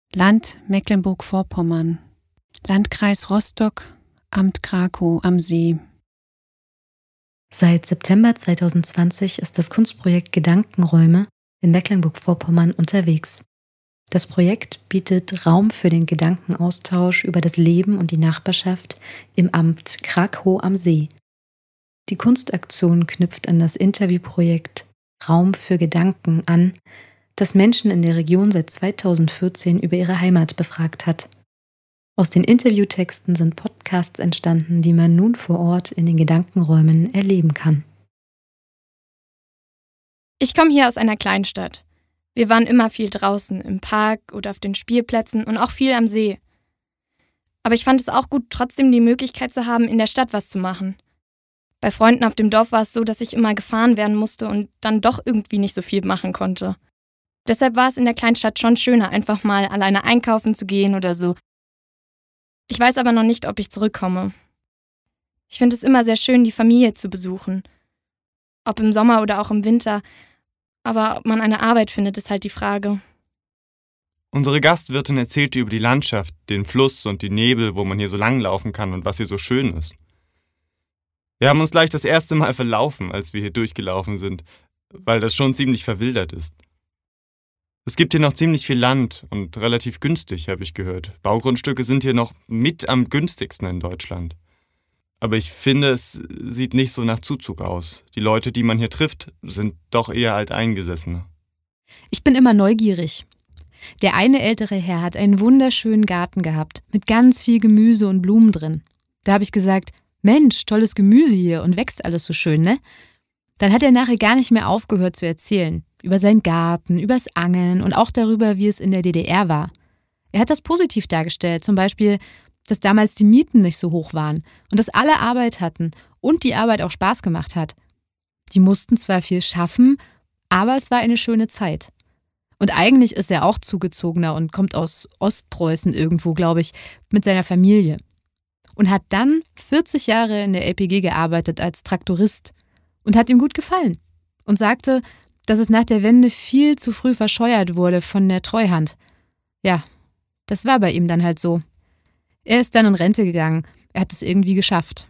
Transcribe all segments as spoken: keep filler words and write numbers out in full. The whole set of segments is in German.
Land Mecklenburg-Vorpommern, Landkreis Rostock, Amt Krakow am See. Seit September zweitausendzwanzig ist das Kunstprojekt Gedankenräume in Mecklenburg-Vorpommern unterwegs. Das Projekt bietet Raum für den Gedankenaustausch über das Leben und die Nachbarschaft im Amt Krakow am See. Die Kunstaktion knüpft an das Interviewprojekt Raum für Gedanken an, das Menschen in der Region seit zweitausendvierzehn über ihre Heimat befragt hat. Aus den Interviewtexten sind Podcasts entstanden, die man nun vor Ort in den Gedankenräumen erleben kann. Ich komme hier aus einer Kleinstadt. Wir waren immer viel draußen, im Park oder auf den Spielplätzen und auch viel am See. Aber ich fand es auch gut, trotzdem die Möglichkeit zu haben, in der Stadt was zu machen. Bei Freunden auf dem Dorf war es so, dass ich immer gefahren werden musste und dann doch irgendwie nicht so viel machen konnte. Deshalb war es in der Kleinstadt schon schöner, einfach mal alleine einkaufen zu gehen oder so. Ich weiß aber noch nicht, ob ich zurückkomme. Ich finde es immer sehr schön, die Familie zu besuchen. Ob im Sommer oder auch im Winter. Aber ob man eine Arbeit findet, ist halt die Frage. Unsere Gastwirtin erzählte über die Landschaft, den Fluss und die Nebel, wo man hier so langlaufen kann und was hier so schön ist. Wir haben uns gleich das erste Mal verlaufen, als wir hier durchgelaufen sind, weil das schon ziemlich verwildert ist. Es gibt hier noch ziemlich viel Land und relativ günstig, habe ich gehört. Baugrundstücke sind hier noch mit am günstigsten in Deutschland. Aber ich finde, es sieht nicht so nach Zuzug aus. Die Leute, die man hier trifft, sind doch eher Alteingesessene. Ich bin immer neugierig. Der eine ältere Herr hat einen wunderschönen Garten gehabt, mit ganz viel Gemüse und Blumen drin. Da habe ich gesagt, Mensch, tolles Gemüse hier und wächst alles so schön, ne? Dann hat er nachher gar nicht mehr aufgehört zu erzählen. Über seinen Garten, übers Angeln und auch darüber, wie es in der D D R war. Er hat das positiv dargestellt, zum Beispiel, dass damals die Mieten nicht so hoch waren und dass alle Arbeit hatten und die Arbeit auch Spaß gemacht hat. Die mussten zwar viel schaffen, aber es war eine schöne Zeit. Und eigentlich ist er auch Zugezogener und kommt aus Ostpreußen irgendwo, glaube ich, mit seiner Familie. Und hat dann vierzig Jahre in der L P G gearbeitet als Traktorist und hat ihm gut gefallen. Und sagte, dass es nach der Wende viel zu früh verscheuert wurde von der Treuhand. Ja, das war bei ihm dann halt so. Er ist dann in Rente gegangen. Er hat es irgendwie geschafft.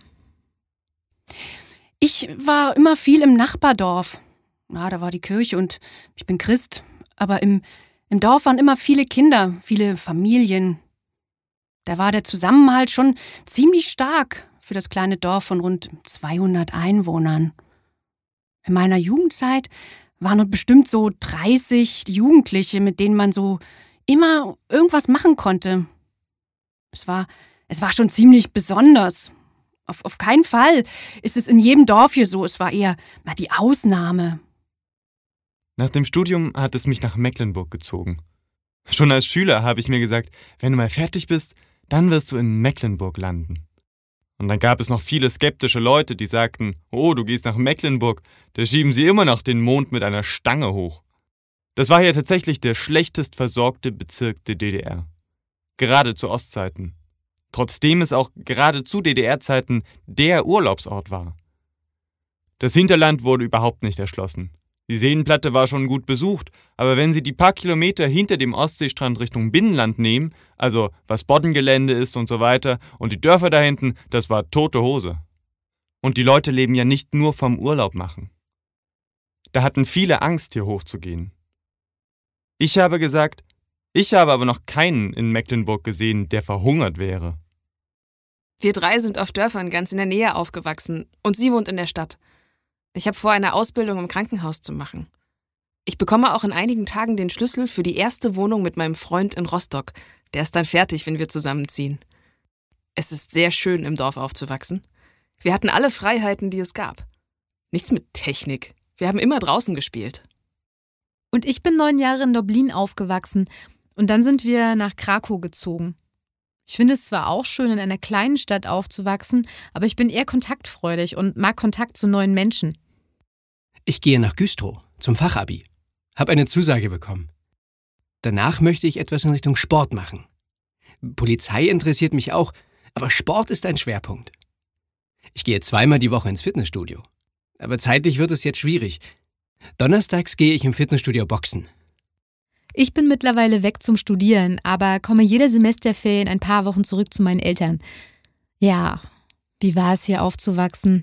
Ich war immer viel im Nachbardorf. Na, da war die Kirche und ich bin Christ. Aber im, im Dorf waren immer viele Kinder, viele Familien. Da war der Zusammenhalt schon ziemlich stark für das kleine Dorf von rund zweihundert Einwohnern. In meiner Jugendzeit waren bestimmt so dreißig Jugendliche, mit denen man so immer irgendwas machen konnte. Es war, es war schon ziemlich besonders. Auf, auf keinen Fall ist es in jedem Dorf hier so. Es war eher na, die Ausnahme. Nach dem Studium hat es mich nach Mecklenburg gezogen. Schon als Schüler habe ich mir gesagt, wenn du mal fertig bist, dann wirst du in Mecklenburg landen. Und dann gab es noch viele skeptische Leute, die sagten, oh, du gehst nach Mecklenburg, da schieben sie immer noch den Mond mit einer Stange hoch. Das war hier tatsächlich der schlechtest versorgte Bezirk der D D R. Gerade zu Ostzeiten. Trotzdem es auch gerade zu D D R-Zeiten der Urlaubsort war. Das Hinterland wurde überhaupt nicht erschlossen. Die Seenplatte war schon gut besucht, aber wenn Sie die paar Kilometer hinter dem Ostseestrand Richtung Binnenland nehmen, also was Boddengelände ist und so weiter, und die Dörfer da hinten, das war tote Hose. Und die Leute leben ja nicht nur vom Urlaub machen. Da hatten viele Angst, hier hochzugehen. Ich habe gesagt, ich habe aber noch keinen in Mecklenburg gesehen, der verhungert wäre. Wir drei sind auf Dörfern ganz in der Nähe aufgewachsen und sie wohnt in der Stadt. Ich habe vor, eine Ausbildung im Krankenhaus zu machen. Ich bekomme auch in einigen Tagen den Schlüssel für die erste Wohnung mit meinem Freund in Rostock. Der ist dann fertig, wenn wir zusammenziehen. Es ist sehr schön, im Dorf aufzuwachsen. Wir hatten alle Freiheiten, die es gab. Nichts mit Technik. Wir haben immer draußen gespielt. Und ich bin neun Jahre in Doblin aufgewachsen und dann sind wir nach Krakow gezogen. Ich finde es zwar auch schön, in einer kleinen Stadt aufzuwachsen, aber ich bin eher kontaktfreudig und mag Kontakt zu neuen Menschen. Ich gehe nach Güstrow zum Fachabi. Habe eine Zusage bekommen. Danach möchte ich etwas in Richtung Sport machen. Polizei interessiert mich auch, aber Sport ist ein Schwerpunkt. Ich gehe zweimal die Woche ins Fitnessstudio. Aber zeitlich wird es jetzt schwierig. Donnerstags gehe ich im Fitnessstudio boxen. Ich bin mittlerweile weg zum Studieren, aber komme jede Semesterferien ein paar Wochen zurück zu meinen Eltern. Ja, wie war es hier aufzuwachsen?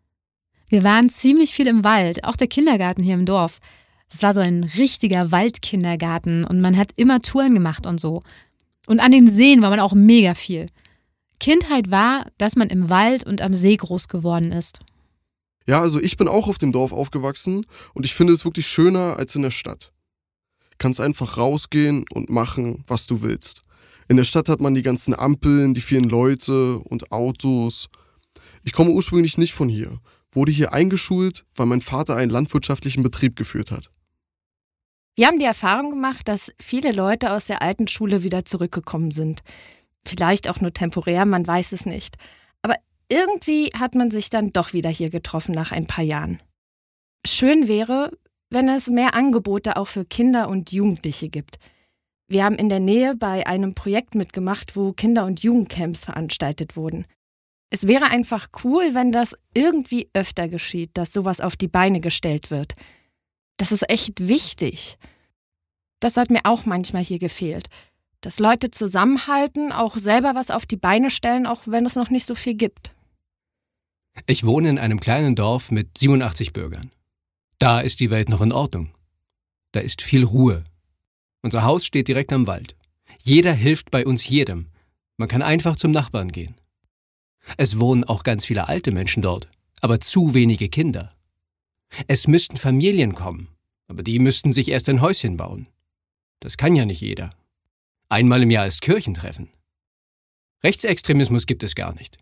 Wir waren ziemlich viel im Wald, auch der Kindergarten hier im Dorf. Es war so ein richtiger Waldkindergarten und man hat immer Touren gemacht und so. Und an den Seen war man auch mega viel. Kindheit war, dass man im Wald und am See groß geworden ist. Ja, also ich bin auch auf dem Dorf aufgewachsen und ich finde es wirklich schöner als in der Stadt. Du kannst einfach rausgehen und machen, was du willst. In der Stadt hat man die ganzen Ampeln, die vielen Leute und Autos. Ich komme ursprünglich nicht von hier, wurde hier eingeschult, weil mein Vater einen landwirtschaftlichen Betrieb geführt hat. Wir haben die Erfahrung gemacht, dass viele Leute aus der alten Schule wieder zurückgekommen sind. Vielleicht auch nur temporär, man weiß es nicht. Aber irgendwie hat man sich dann doch wieder hier getroffen nach ein paar Jahren. Schön wäre, wenn es mehr Angebote auch für Kinder und Jugendliche gibt. Wir haben in der Nähe bei einem Projekt mitgemacht, wo Kinder- und Jugendcamps veranstaltet wurden. Es wäre einfach cool, wenn das irgendwie öfter geschieht, dass sowas auf die Beine gestellt wird. Das ist echt wichtig. Das hat mir auch manchmal hier gefehlt. Dass Leute zusammenhalten, auch selber was auf die Beine stellen, auch wenn es noch nicht so viel gibt. Ich wohne in einem kleinen Dorf mit siebenundachtzig Bürgern. Da ist die Welt noch in Ordnung. Da ist viel Ruhe. Unser Haus steht direkt am Wald. Jeder hilft bei uns jedem. Man kann einfach zum Nachbarn gehen. Es wohnen auch ganz viele alte Menschen dort, aber zu wenige Kinder. Es müssten Familien kommen, aber die müssten sich erst ein Häuschen bauen. Das kann ja nicht jeder. Einmal im Jahr ist Kirchentreffen. Rechtsextremismus gibt es gar nicht.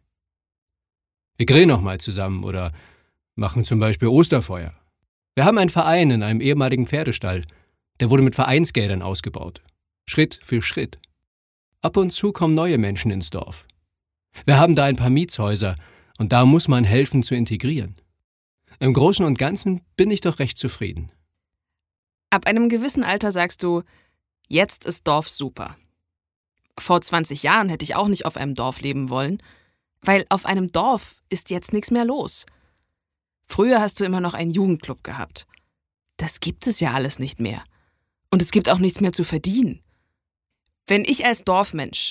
Wir grillen noch mal zusammen oder machen zum Beispiel Osterfeuer. Wir haben einen Verein in einem ehemaligen Pferdestall. Der wurde mit Vereinsgeldern ausgebaut. Schritt für Schritt. Ab und zu kommen neue Menschen ins Dorf. Wir haben da ein paar Mietshäuser und da muss man helfen zu integrieren. Im Großen und Ganzen bin ich doch recht zufrieden. Ab einem gewissen Alter sagst du, jetzt ist Dorf super. Vor zwanzig Jahren hätte ich auch nicht auf einem Dorf leben wollen, weil auf einem Dorf ist jetzt nichts mehr los. Früher hast du immer noch einen Jugendclub gehabt. Das gibt es ja alles nicht mehr. Und es gibt auch nichts mehr zu verdienen. Wenn ich als Dorfmensch,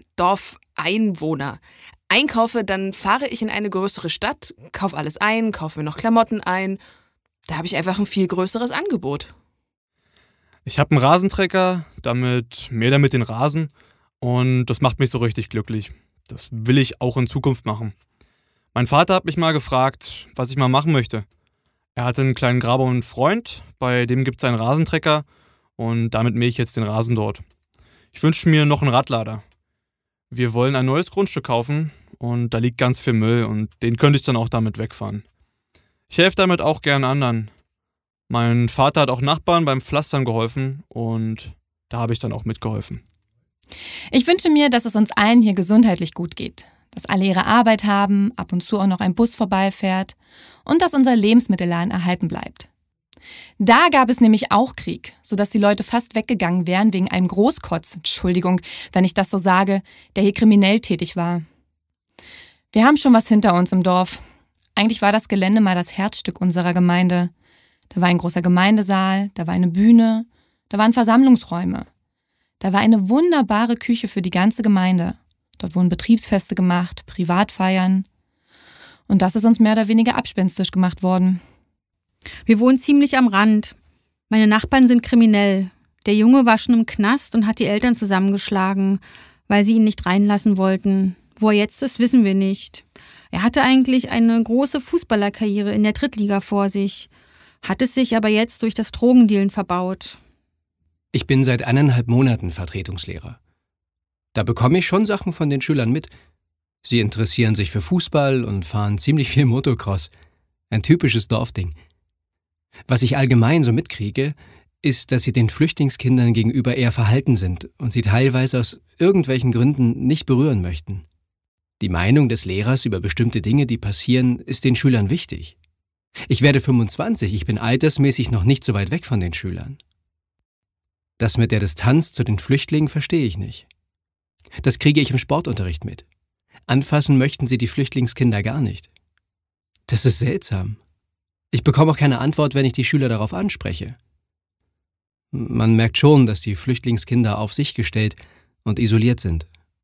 Dorfeinwohner, einkaufe, dann fahre ich in eine größere Stadt, kaufe alles ein, kaufe mir noch Klamotten ein. Da habe ich einfach ein viel größeres Angebot. Ich habe einen Rasentrecker, damit mähe damit den Rasen und das macht mich so richtig glücklich. Das will ich auch in Zukunft machen. Mein Vater hat mich mal gefragt, was ich mal machen möchte. Er hatte einen kleinen Graber und einen Freund, bei dem gibt es einen Rasentrecker und damit mähe ich jetzt den Rasen dort. Ich wünsche mir noch einen Radlader. Wir wollen ein neues Grundstück kaufen und da liegt ganz viel Müll und den könnte ich dann auch damit wegfahren. Ich helfe damit auch gerne anderen. Mein Vater hat auch Nachbarn beim Pflastern geholfen und da habe ich dann auch mitgeholfen. Ich wünsche mir, dass es uns allen hier gesundheitlich gut geht. Dass alle ihre Arbeit haben, ab und zu auch noch ein Bus vorbeifährt und dass unser Lebensmittelladen erhalten bleibt. Da gab es nämlich auch Krieg, sodass die Leute fast weggegangen wären wegen einem Großkotz, Entschuldigung, wenn ich das so sage, der hier kriminell tätig war. Wir haben schon was hinter uns im Dorf. Eigentlich war das Gelände mal das Herzstück unserer Gemeinde. Da war ein großer Gemeindesaal, da war eine Bühne, da waren Versammlungsräume. Da war eine wunderbare Küche für die ganze Gemeinde. Dort wurden Betriebsfeste gemacht, Privatfeiern. Und das ist uns mehr oder weniger abspenstisch gemacht worden. Wir wohnen ziemlich am Rand. Meine Nachbarn sind kriminell. Der Junge war schon im Knast und hat die Eltern zusammengeschlagen, weil sie ihn nicht reinlassen wollten. Wo er jetzt ist, wissen wir nicht. Er hatte eigentlich eine große Fußballerkarriere in der Drittliga vor sich, hat es sich aber jetzt durch das Drogendealen verbaut. Ich bin seit eineinhalb Monaten Vertretungslehrer. Da bekomme ich schon Sachen von den Schülern mit. Sie interessieren sich für Fußball und fahren ziemlich viel Motocross. Ein typisches Dorfding. Was ich allgemein so mitkriege, ist, dass sie den Flüchtlingskindern gegenüber eher verhalten sind und sie teilweise aus irgendwelchen Gründen nicht berühren möchten. Die Meinung des Lehrers über bestimmte Dinge, die passieren, ist den Schülern wichtig. Ich werde fünfundzwanzig, ich bin altersmäßig noch nicht so weit weg von den Schülern. Das mit der Distanz zu den Flüchtlingen verstehe ich nicht. Das kriege ich im Sportunterricht mit. Anfassen möchten sie die Flüchtlingskinder gar nicht. Das ist seltsam. Ich bekomme auch keine Antwort, wenn ich die Schüler darauf anspreche. Man merkt schon, dass die Flüchtlingskinder auf sich gestellt und isoliert sind.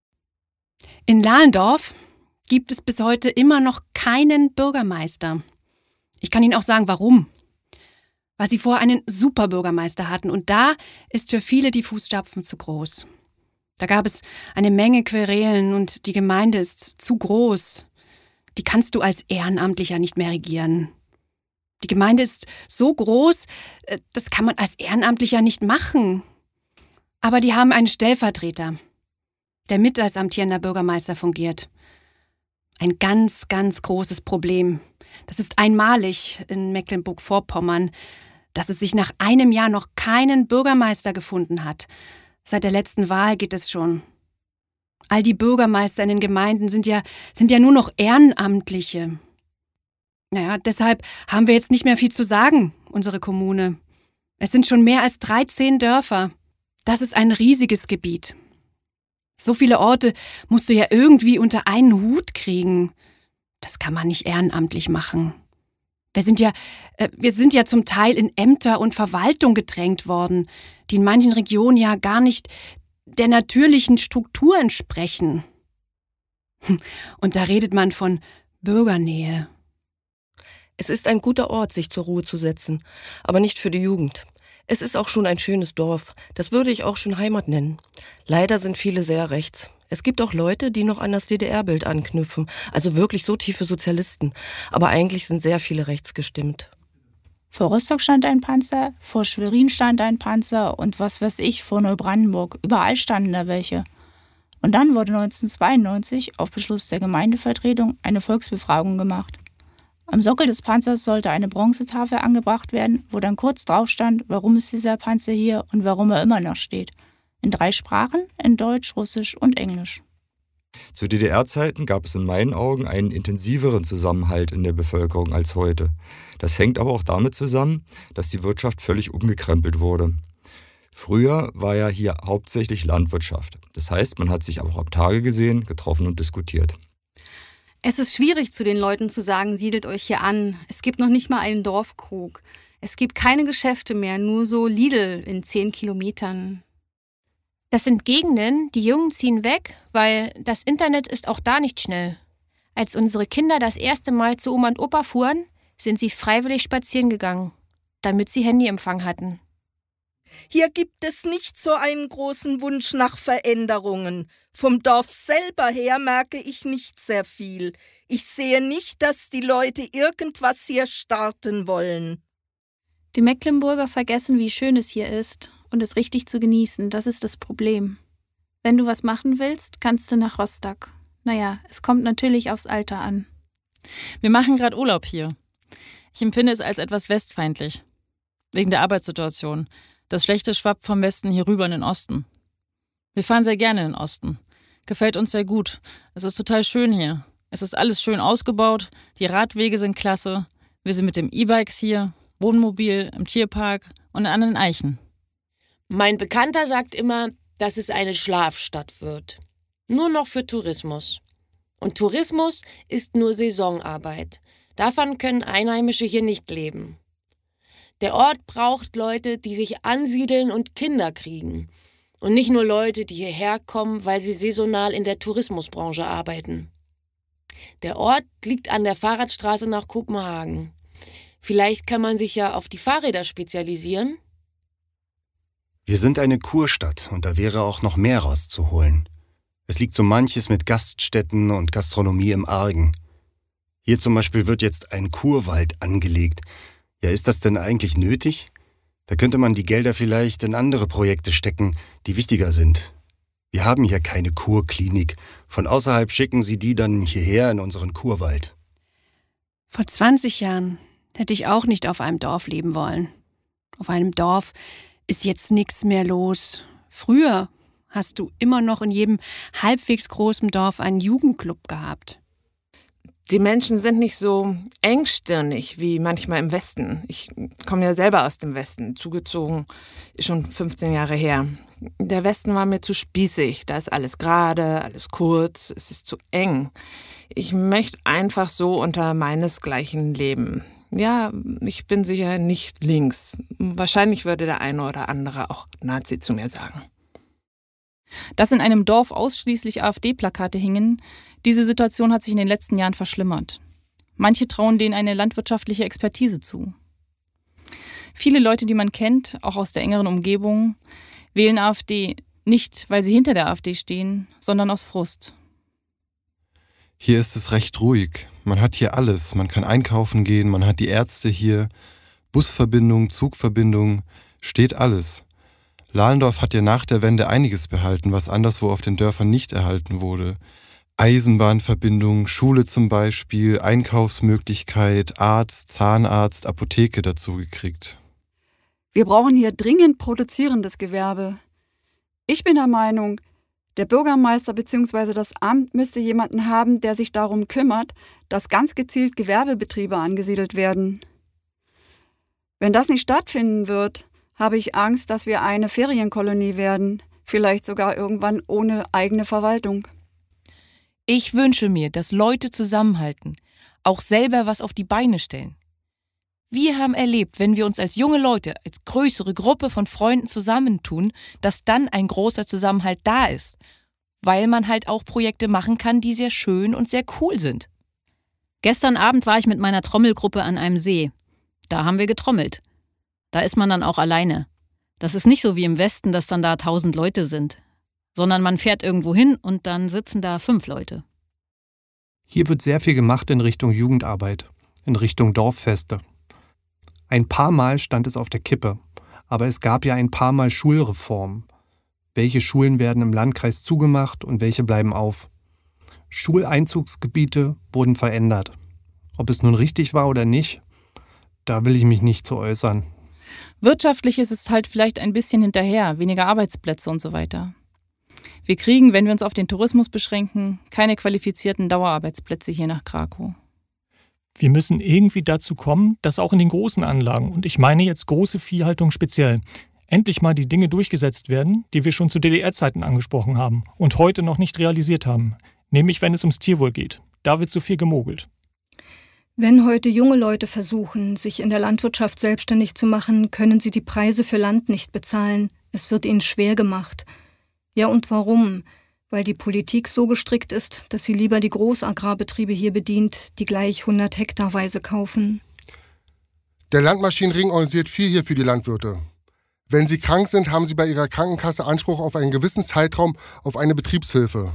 In Lahlendorf gibt es bis heute immer noch keinen Bürgermeister. Ich kann Ihnen auch sagen, warum. Weil sie vorher einen Superbürgermeister hatten und da ist für viele die Fußstapfen zu groß. Da gab es eine Menge Querelen und die Gemeinde ist zu groß. Die kannst du als Ehrenamtlicher nicht mehr regieren. Die Gemeinde ist so groß, das kann man als Ehrenamtlicher nicht machen. Aber die haben einen Stellvertreter, der mit als amtierender Bürgermeister fungiert. Ein ganz, ganz großes Problem. Das ist einmalig in Mecklenburg-Vorpommern, dass es sich nach einem Jahr noch keinen Bürgermeister gefunden hat. Seit der letzten Wahl geht es schon. All die Bürgermeister in den Gemeinden sind ja, sind ja nur noch Ehrenamtliche. Naja, deshalb haben wir jetzt nicht mehr viel zu sagen, unsere Kommune. Es sind schon mehr als dreizehn Dörfer. Das ist ein riesiges Gebiet. So viele Orte musst du ja irgendwie unter einen Hut kriegen. Das kann man nicht ehrenamtlich machen. Wir sind ja, äh, wir sind ja zum Teil in Ämter und Verwaltung gedrängt worden, die in manchen Regionen ja gar nicht der natürlichen Struktur entsprechen. Und da redet man von Bürgernähe. Es ist ein guter Ort, sich zur Ruhe zu setzen, aber nicht für die Jugend. Es ist auch schon ein schönes Dorf, das würde ich auch schon Heimat nennen. Leider sind viele sehr rechts. Es gibt auch Leute, die noch an das D D R-Bild anknüpfen, also wirklich so tiefe Sozialisten. Aber eigentlich sind sehr viele rechts gestimmt. Vor Rostock stand ein Panzer, vor Schwerin stand ein Panzer und was weiß ich, vor Neubrandenburg. Überall standen da welche. Und dann wurde neunzehnhundertzweiundneunzig auf Beschluss der Gemeindevertretung eine Volksbefragung gemacht. Am Sockel des Panzers sollte eine Bronzetafel angebracht werden, wo dann kurz drauf stand, warum ist dieser Panzer hier und warum er immer noch steht. In drei Sprachen, in Deutsch, Russisch und Englisch. Zu D D R-Zeiten gab es in meinen Augen einen intensiveren Zusammenhalt in der Bevölkerung als heute. Das hängt aber auch damit zusammen, dass die Wirtschaft völlig umgekrempelt wurde. Früher war ja hier hauptsächlich Landwirtschaft. Das heißt, man hat sich auch am Tage gesehen, getroffen und diskutiert. Es ist schwierig, zu den Leuten zu sagen, siedelt euch hier an. Es gibt noch nicht mal einen Dorfkrug. Es gibt keine Geschäfte mehr, nur so Lidl in zehn Kilometern. Das sind Gegenden, die Jungen ziehen weg, weil das Internet ist auch da nicht schnell. Als unsere Kinder das erste Mal zu Oma und Opa fuhren, sind sie freiwillig spazieren gegangen, damit sie Handyempfang hatten. Hier gibt es nicht so einen großen Wunsch nach Veränderungen. Vom Dorf selber her merke ich nicht sehr viel. Ich sehe nicht, dass die Leute irgendwas hier starten wollen. Die Mecklenburger vergessen, wie schön es hier ist und es richtig zu genießen. Das ist das Problem. Wenn du was machen willst, kannst du nach Rostock. Naja, es kommt natürlich aufs Alter an. Wir machen gerade Urlaub hier. Ich empfinde es als etwas westfeindlich. Wegen der Arbeitssituation. Das Schlechte schwappt vom Westen hier rüber in den Osten. Wir fahren sehr gerne in den Osten. Gefällt uns sehr gut. Es ist total schön hier. Es ist alles schön ausgebaut. Die Radwege sind klasse. Wir sind mit dem E-Bikes hier, Wohnmobil, im Tierpark und an den Eichen. Mein Bekannter sagt immer, dass es eine Schlafstadt wird. Nur noch für Tourismus. Und Tourismus ist nur Saisonarbeit. Davon können Einheimische hier nicht leben. Der Ort braucht Leute, die sich ansiedeln und Kinder kriegen. Und nicht nur Leute, die hierher kommen, weil sie saisonal in der Tourismusbranche arbeiten. Der Ort liegt an der Fahrradstraße nach Kopenhagen. Vielleicht kann man sich ja auf die Fahrräder spezialisieren? Wir sind eine Kurstadt und da wäre auch noch mehr rauszuholen. Es liegt so manches mit Gaststätten und Gastronomie im Argen. Hier zum Beispiel wird jetzt ein Kurwald angelegt. Ja, ist das denn eigentlich nötig? Da könnte man die Gelder vielleicht in andere Projekte stecken, die wichtiger sind. Wir haben hier keine Kurklinik. Von außerhalb schicken sie die dann hierher in unseren Kurwald. Vor zwanzig Jahren hätte ich auch nicht auf einem Dorf leben wollen. Auf einem Dorf ist jetzt nichts mehr los. Früher hast du immer noch in jedem halbwegs großen Dorf einen Jugendclub gehabt. Die Menschen sind nicht so engstirnig wie manchmal im Westen. Ich komme ja selber aus dem Westen, zugezogen, ist schon fünfzehn Jahre her. Der Westen war mir zu spießig, da ist alles gerade, alles kurz, es ist zu eng. Ich möchte einfach so unter meinesgleichen leben. Ja, ich bin sicher nicht links. Wahrscheinlich würde der eine oder andere auch Nazi zu mir sagen. Dass in einem Dorf ausschließlich AfD-Plakate hingen, diese Situation hat sich in den letzten Jahren verschlimmert. Manche trauen denen eine landwirtschaftliche Expertise zu. Viele Leute, die man kennt, auch aus der engeren Umgebung, wählen AfD nicht, weil sie hinter der AfD stehen, sondern aus Frust. Hier ist es recht ruhig. Man hat hier alles. Man kann einkaufen gehen, man hat die Ärzte hier, Busverbindung, Zugverbindung, steht alles. Lahlendorf hat ja nach der Wende einiges behalten, was anderswo auf den Dörfern nicht erhalten wurde. Eisenbahnverbindung, Schule zum Beispiel, Einkaufsmöglichkeit, Arzt, Zahnarzt, Apotheke dazu gekriegt. Wir brauchen hier dringend produzierendes Gewerbe. Ich bin der Meinung, der Bürgermeister bzw. das Amt müsste jemanden haben, der sich darum kümmert, dass ganz gezielt Gewerbebetriebe angesiedelt werden. Wenn das nicht stattfinden wird, habe ich Angst, dass wir eine Ferienkolonie werden, vielleicht sogar irgendwann ohne eigene Verwaltung. Ich wünsche mir, dass Leute zusammenhalten, auch selber was auf die Beine stellen. Wir haben erlebt, wenn wir uns als junge Leute, als größere Gruppe von Freunden zusammentun, dass dann ein großer Zusammenhalt da ist, weil man halt auch Projekte machen kann, die sehr schön und sehr cool sind. Gestern Abend war ich mit meiner Trommelgruppe an einem See. Da haben wir getrommelt. Da ist man dann auch alleine. Das ist nicht so wie im Westen, dass dann da tausend Leute sind, sondern man fährt irgendwo hin und dann sitzen da fünf Leute. Hier wird sehr viel gemacht in Richtung Jugendarbeit, in Richtung Dorffeste. Ein paar Mal stand es auf der Kippe, aber es gab ja ein paar Mal Schulreform. Welche Schulen werden im Landkreis zugemacht und welche bleiben auf? Schuleinzugsgebiete wurden verändert. Ob es nun richtig war oder nicht, da will ich mich nicht zu äußern. Wirtschaftlich ist es halt vielleicht ein bisschen hinterher, weniger Arbeitsplätze und so weiter. Wir kriegen, wenn wir uns auf den Tourismus beschränken, keine qualifizierten Dauerarbeitsplätze hier nach Krakow. Wir müssen irgendwie dazu kommen, dass auch in den großen Anlagen, und ich meine jetzt große Viehhaltung speziell, endlich mal die Dinge durchgesetzt werden, die wir schon zu D D R-Zeiten angesprochen haben und heute noch nicht realisiert haben. Nämlich, wenn es ums Tierwohl geht. Da wird so viel gemogelt. Wenn heute junge Leute versuchen, sich in der Landwirtschaft selbstständig zu machen, können sie die Preise für Land nicht bezahlen. Es wird ihnen schwer gemacht. Ja, und warum? Weil die Politik so gestrickt ist, dass sie lieber die Großagrarbetriebe hier bedient, die gleich hundert Hektarweise kaufen. Der Landmaschinenring organisiert viel hier für die Landwirte. Wenn sie krank sind, haben sie bei ihrer Krankenkasse Anspruch auf einen gewissen Zeitraum auf eine Betriebshilfe.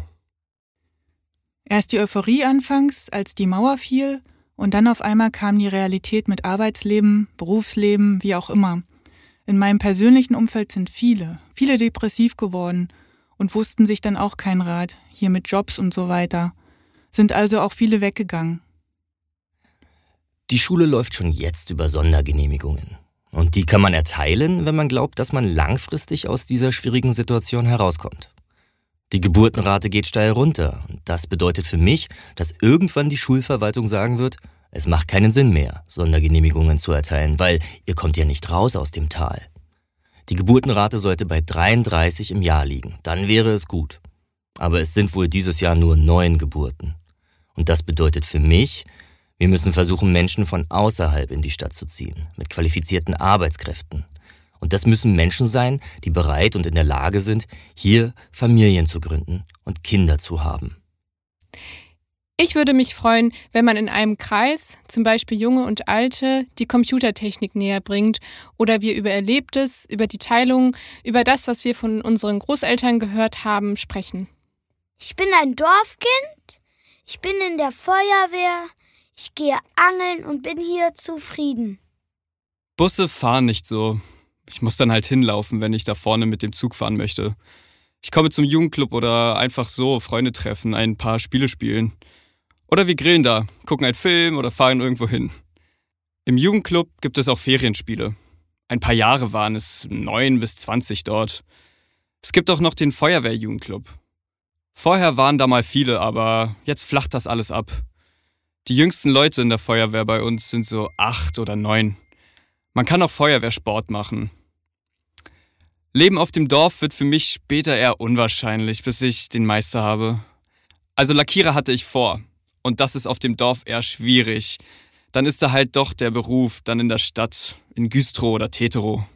Erst die Euphorie anfangs, als die Mauer fiel, und dann auf einmal kam die Realität mit Arbeitsleben, Berufsleben, wie auch immer. In meinem persönlichen Umfeld sind viele, viele depressiv geworden und wussten sich dann auch keinen Rat, hier mit Jobs und so weiter. Sind also auch viele weggegangen. Die Schule läuft schon jetzt über Sondergenehmigungen. Und die kann man erteilen, wenn man glaubt, dass man langfristig aus dieser schwierigen Situation herauskommt. Die Geburtenrate geht steil runter. Und das bedeutet für mich, dass irgendwann die Schulverwaltung sagen wird, es macht keinen Sinn mehr, Sondergenehmigungen zu erteilen, weil ihr kommt ja nicht raus aus dem Tal. Die Geburtenrate sollte bei dreiunddreißig im Jahr liegen. Dann wäre es gut. Aber es sind wohl dieses Jahr nur neun Geburten. Und das bedeutet für mich, wir müssen versuchen, Menschen von außerhalb in die Stadt zu ziehen, mit qualifizierten Arbeitskräften. Und das müssen Menschen sein, die bereit und in der Lage sind, hier Familien zu gründen und Kinder zu haben. Ich würde mich freuen, wenn man in einem Kreis, zum Beispiel Junge und Alte, die Computertechnik näher bringt oder wir über Erlebtes, über die Teilung, über das, was wir von unseren Großeltern gehört haben, sprechen. Ich bin ein Dorfkind, ich bin in der Feuerwehr, ich gehe angeln und bin hier zufrieden. Busse fahren nicht so. Ich muss dann halt hinlaufen, wenn ich da vorne mit dem Zug fahren möchte. Ich komme zum Jugendclub oder einfach so Freunde treffen, ein paar Spiele spielen. Oder wir grillen da, gucken einen Film oder fahren irgendwo hin. Im Jugendclub gibt es auch Ferienspiele. Ein paar Jahre waren es, neun bis zwanzig dort. Es gibt auch noch den Feuerwehrjugendclub. Vorher waren da mal viele, aber jetzt flacht das alles ab. Die jüngsten Leute in der Feuerwehr bei uns sind so acht oder neun. Man kann auch Feuerwehrsport machen. Leben auf dem Dorf wird für mich später eher unwahrscheinlich, bis ich den Meister habe. Also Lackierer hatte ich vor. Und das ist auf dem Dorf eher schwierig. dann ist da halt doch der Beruf dann in der Stadt, in Güstrow oder Tetero.